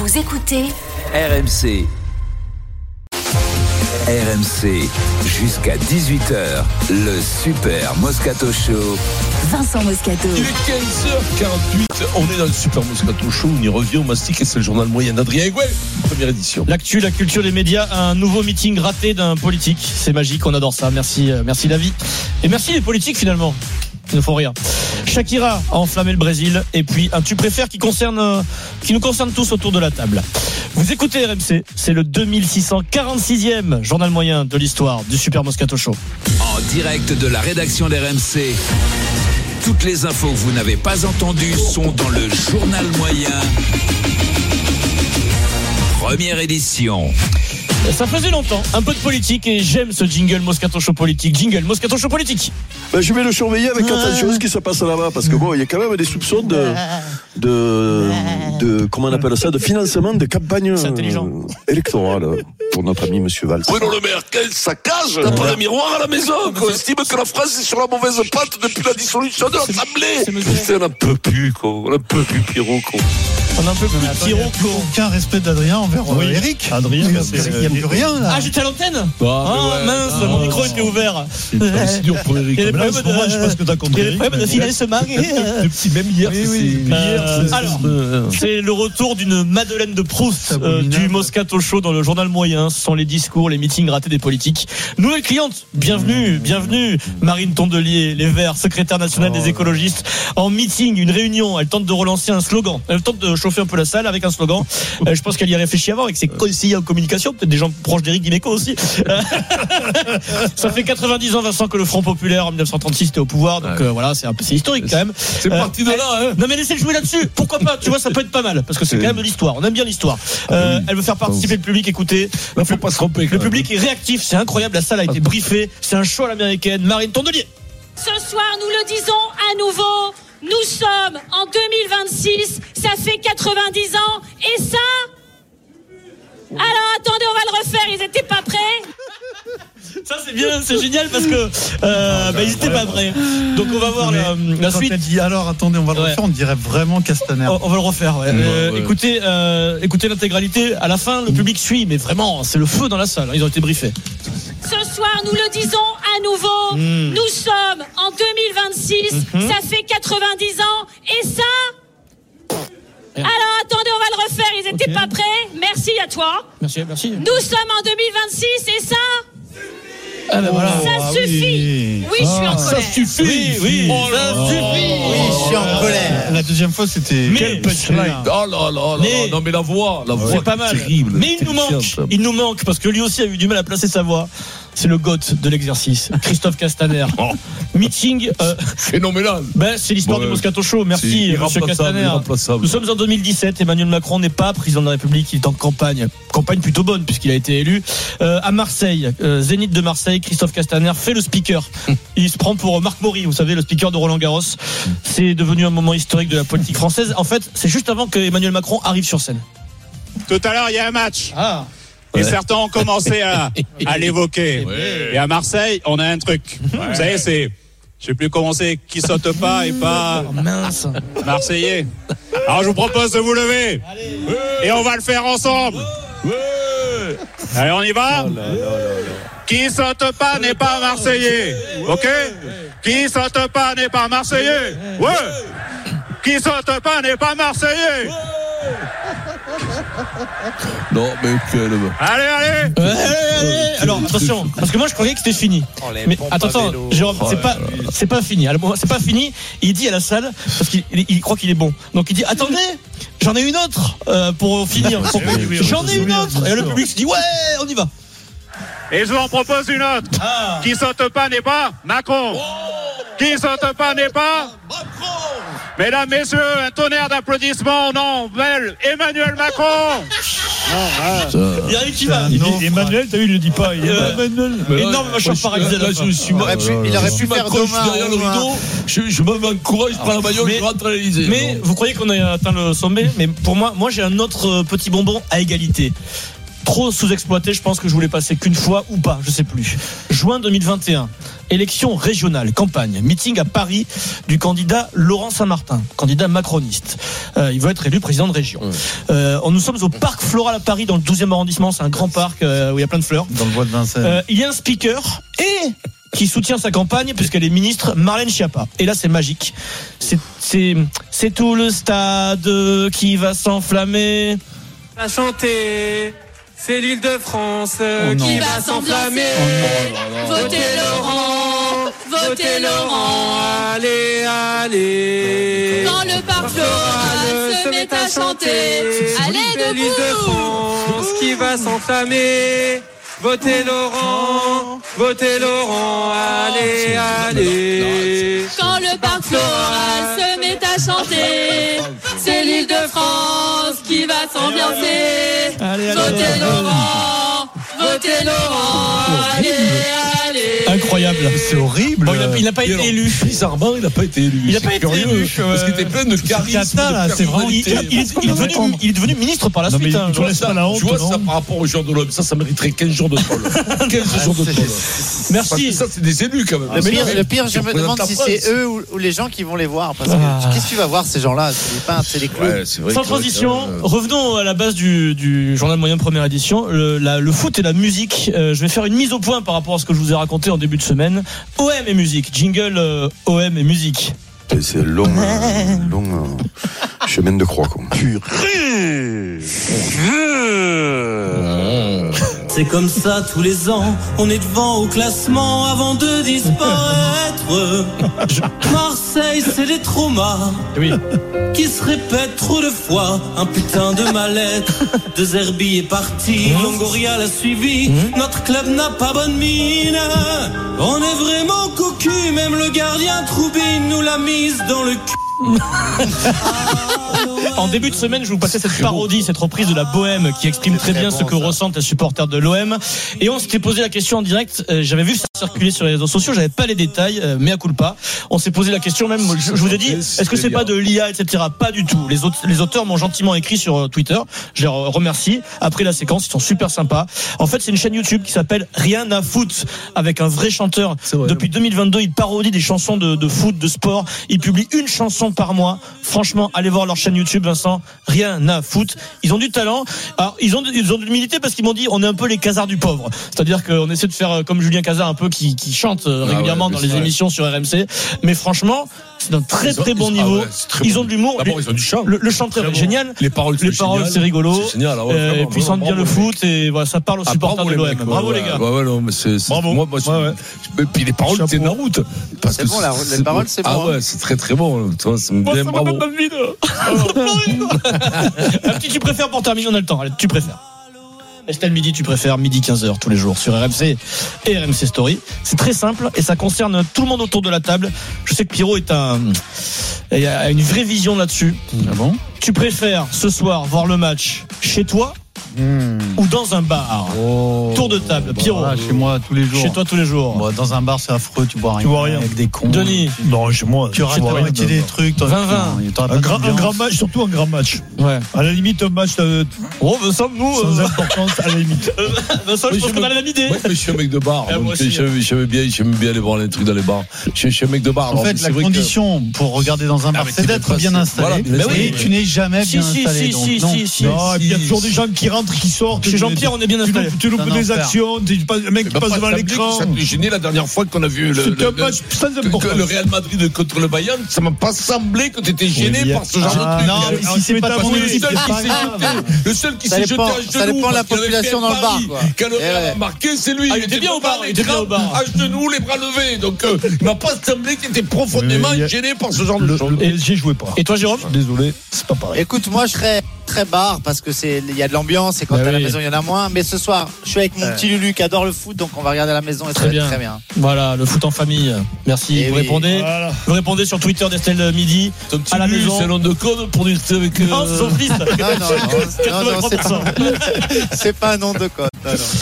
Vous écoutez RMC. RMC, jusqu'à 18h, le Super Moscato Show. Vincent Moscato. Il est 15h48, on est dans le Super Moscato Show, on y revient au mastic et c'est le journal moyen d'Adrien Gouel, première édition. L'actu, la culture des médias, un nouveau meeting raté d'un politique, c'est magique, on adore ça, merci la vie. Et merci les politiques finalement, ils ne font rien. Shakira a enflammé le Brésil, et puis un tu préfères qui nous concerne tous autour de la table. Vous écoutez RMC, c'est le 2646e journal moyen de l'histoire du Super Moscato Show. En direct de la rédaction d'RMC, toutes les infos que vous n'avez pas entendues sont dans le journal moyen. Première édition. Ça faisait longtemps, un peu de politique, et j'aime ce jingle Moscato Show politique. Jingle Moscato Show politique. Je vais le surveiller avec attention ce qui se passe là-bas, parce que il y a quand même des soupçons de comment on appelle ça, de financement de campagne électorale pour notre ami Monsieur Valls. Bruno Le Maire, quel saccage! T'as pas de miroir à la maison, quoi. On estime que la France est sur la mauvaise patte depuis la dissolution de l'Assemblée. On n'en peut plus, quoi. On n'en peut plus, Pierrot, quoi. On a un peu plus de Pierrot, quoi. Aucun respect d'Adrien envers Eric. Adrien, il n'y a plus rien là. Ah, j'étais à l'antenne. Mince, mon micro était ouvert. C'est dur pour Eric. Je sais pas ce que t'as compris. Il y a des problèmes de financement. Même hier, alors, c'est le retour d'une Madeleine de Proust du Moscato Show dans le journal moyen. Ce sont les discours, les meetings ratés des politiques. Nouvelle cliente, bienvenue. Marine Tondelier, les Verts, secrétaire nationale des écologistes, en meeting, une réunion. Elle tente de relancer un slogan. Elle tente de chauffer un peu la salle avec un slogan. Je pense qu'elle y a réfléchi avant avec ses conseillers en communication, peut-être des gens proches d'Éric Dimeco aussi. Ça fait 90 ans, Vincent, que le Front Populaire en 1936 était au pouvoir, donc voilà, c'est historique quand même. C'est parti de là, hein. Non mais laissez le jouer là-dessus. Pourquoi pas? Tu vois, ça peut être pas mal parce que c'est quand même de l'histoire. On aime bien l'histoire. Elle veut faire participer le public. Écoutez, il faut pas se tromper. Le public est réactif, c'est incroyable. La salle a été briefée. C'est un show à l'américaine. Marine Tondelier. Ce soir, nous le disons à nouveau. Nous sommes en 2026, ça fait 90 ans, et ça... Alors attendez, on va le refaire, ils étaient pas prêts. Ça c'est bien, c'est génial parce que ils étaient pas prêts. Donc on va voir la suite. Elle dit alors attendez, on va le refaire, on dirait vraiment Castaner. On va le refaire. Écoutez l'intégralité. À la fin, le public suit, mais vraiment, c'est le feu dans la salle. Ils ont été briefés. Ce soir, nous le disons à nouveau. Nous sommes en 2026, ça fait 90 ans, et ça... Alors attendez, on va le refaire, ils étaient pas prêts. Merci à toi. Merci. Nous sommes en 2026, et ça... Ah ben voilà. Ça suffit. Oui, je suis en colère. Ça suffit. Oui. Ça suffit. Oui, je suis en colère. La deuxième fois, c'était quel punchline. Oh là. Non mais la voix c'est pas mal. Terrible. Mais il nous manque parce que lui aussi a eu du mal à placer sa voix. C'est le GOAT de l'exercice, Christophe Castaner. Meeting phénoménal. C'est l'histoire du Moscato Show. Merci monsieur Castaner. Nous sommes en 2017. Emmanuel Macron n'est pas président de la République, il est en campagne plutôt bonne puisqu'il a été élu à Marseille, Zénith de Marseille. Christophe Castaner fait le speaker. Il se prend pour Marc Maury, vous savez, le speaker de Roland Garros. C'est devenu un moment historique de la politique française. En fait, c'est juste avant que Emmanuel Macron arrive sur scène. Tout à l'heure, il y a un match. Et certains ont commencé à l'évoquer. Et à Marseille, on a un truc. Vous savez, je sais plus comment c'est, qui saute pas et pas Marseillais. Alors je vous propose de vous lever. Et on va le faire ensemble. Allez, on y va. Qui saute pas n'est pas Marseillais. Ok? Qui saute pas n'est pas Marseillais. Qui saute pas n'est pas Marseillais. Non mais Allez. Alors attention, parce que moi je croyais que c'était fini. Mais attends, Jérôme, c'est pas fini. Alors, c'est pas fini. Il dit à la salle parce qu'il croit qu'il est bon. Donc il dit attendez, j'en ai une autre pour finir. J'en ai une autre. Et le public se dit ouais, on y va. Et je vous en propose une autre. Qui saute pas n'est pas Macron. Qui saute pas n'est pas Macron. Mesdames, messieurs, un tonnerre d'applaudissements au nom Emmanuel Macron. Il y a un qui va. Emmanuel, t'as vu, il le dit pas. Énorme machin paralysé. Là, je suis il aurait pu faire Macron, je suis derrière le rideau. Je me m'encourage, je prends la bagnole, je rentre à l'Élysée. Mais vous croyez qu'on a atteint le sommet? Mais pour moi j'ai un autre petit bonbon à égalité. Trop sous-exploité, je pense que je voulais passer qu'une fois ou pas, je sais plus. Juin 2021. élection régionale, campagne, meeting à Paris du candidat Laurent Saint-Martin, candidat macroniste. Il veut être élu président de région. Nous sommes au Parc Floral à Paris, dans le 12e arrondissement. C'est un grand parc où il y a plein de fleurs. Dans le bois de Vincennes. Il y a un speaker qui soutient sa campagne puisqu'elle est ministre, Marlène Schiappa. Et là, c'est magique. C'est tout le stade qui va s'enflammer. À chanter, c'est l'Île-de-France qui va s'enflammer. Votez Laurent, votez Laurent. Allez, allez. Quand le parc floral se met à chanter, allez C'est debout. l'Île-de-France qui va s'enflammer. Votez Laurent, allez, allez. Quand le parc floral se met à chanter, c'est l'Île-de-France qui va s'ambiancer. Votez Laurent, allez, allez. Incroyable. C'est horrible. Bon, il n'a pas été élu. Bizarrement, il n'a pas été élu. Il n'a pas été élu. Parce qu'il était plein de charisme. C'est vraiment. Il est devenu ministre par la Non, mais suite. tu laisses pas la honte. Tu vois non ça par rapport aux joueurs de l'OM, ça mériterait 15 jours de troll. 15 jours de troll. Parce que Merci. ça, c'est des élus quand même. Le pire, je me représente demande la si France. c'est eux ou les gens qui vont les voir. Parce que qu'est-ce que tu vas voir ces gens-là? C'est des peintres, c'est des clowns. Ouais, c'est vrai Sans que- transition, revenons à la base du journal moyen première édition, le foot et la musique. Je vais faire une mise au point par rapport à ce que je vous ai raconté en début de semaine. OM et musique, jingle OM et musique. C'est long chemin de croix, quoi. C'est comme ça tous les ans, on est devant au classement avant de disparaître. Marseille, c'est des traumas qui se répètent trop de fois. Un putain de mal-être. De Zerbi est parti, Longoria l'a suivi. Notre club n'a pas bonne mine. On est vraiment cocu, même le gardien Troubine nous l'a mise dans le cul. En début de semaine, je vous passais cette parodie, cette reprise de la Bohème qui exprime très bien ce que ressentent les supporters de l'OM. Et on s'était posé la question en direct. J'avais vu ça circuler sur les réseaux sociaux. J'avais pas les détails, mea culpa. On s'est posé la question même. Je vous ai dit, est-ce que c'est pas de l'IA, etc. Pas du tout. Les auteurs m'ont gentiment écrit sur Twitter. Je les remercie. Après la séquence, ils sont super sympas. En fait, c'est une chaîne YouTube qui s'appelle Rien à foot, avec un vrai chanteur. Depuis 2022, il parodie des chansons de foot, de sport. Il publie une chanson par mois. Franchement, allez voir leur chaîne YouTube, Vincent. Rien à foot. Ils ont du talent. Alors, ils ont de l'humilité parce qu'ils m'ont dit, on est un peu les casards du pauvre. C'est-à-dire qu'on essaie de faire comme Julien Cazard un peu qui chante régulièrement dans les émissions sur RMC. Mais franchement, c'est d'un très bon niveau. Ils ont de l'humour. D'abord, ils ont du chant. Le chanteur est génial. Les paroles, c'est rigolo. C'est génial. Et puis ils sentent bien le foot et voilà, ça parle aux supporters de l'OM. Bravo les gars. Ouais, non, mais c'est Bravo. Moi, et puis les paroles, c'est Naruto. C'est bon, les paroles, c'est bon. Ah ouais, c'est très bon. Tu vois, ça me Moi, bien ça m'a bravo. pas vide. Un petit tu préfères pour terminer, on a le temps. Allez, tu préfères. Estelle Midi, tu préfères midi 15h tous les jours sur RMC et RMC Story. C'est très simple et ça concerne tout le monde autour de la table. Je sais que Pierrot a une vraie vision là-dessus. Ah bon? Tu préfères ce soir voir le match chez toi ou dans un bar? Tour de table, Pierrot. Voilà, chez moi tous les jours. Chez toi tous les jours. Bon, dans un bar, c'est affreux, tu bois rien. Tu bois rien. Avec des cons. Denis. Non, chez moi. Tu rates la moitié des trucs. 20-20. Un grand match, surtout un grand match. Ouais. À la limite, un match Oh, Vincent, nous. sans importance, à la limite. Vincent, je pense qu'on a la même idée. Ouais, mais je suis un mec de bar. Ah, Donc moi aussi, j'aime bien aller voir les trucs dans les bars. Je suis un mec de bar. En alors, fait, c'est la vrai condition pour regarder dans un bar, mais c'est c'est d'être pas- bien installé. voilà, Mais tu n'es jamais bien installé. donc non. Non, et puis il y a toujours des gens qui rentrent, qui sortent. Chez Jean-Pierre, on est bien installé. Tu loupes C'est un des enfer. actions, le mec qui passe devant l'écran. Ça m'a gêné la dernière fois qu'on a vu C'était un match sans importance. le Real Madrid contre le Bayern. Ça m'a pas semblé que tu étais gêné par ce genre de truc. Non, mais si c'est pas Parce ton que le équipe, seul c'est qui pas s'est grave. jeté, le seul qui Ça s'est jeté dépend- à ça genoux, dépend de la parce qu'il avait population fait dans le bar, Paris, quoi. quand le Real a marqué, c'est lui. Ah, il était bien au bar, il était bien au bar. À genoux, les bras levés. Donc, il m'a pas semblé qu'il était profondément gêné par ce genre de choses. Le PSG jouait pas. Et toi, Jérôme? Désolé, c'est pas pareil. Écoute, moi, je serais très bar parce que il y a de l'ambiance et quand t'es à la maison, il y en a moins. Mais ce soir, je suis avec mon petit Lulu qui adore le foot, donc on va regarder à la maison et ça va être très bien. Voilà, le foot en famille. Merci. Et Vous oui. répondez. Voilà. Vous répondez sur Twitter d'Estelle Midi. Ton petit À la Lulu, maison. c'est un nom de code pour dire que c'est avec. Non, c'est son fils. Non, c'est pas un nom de code. Non, non.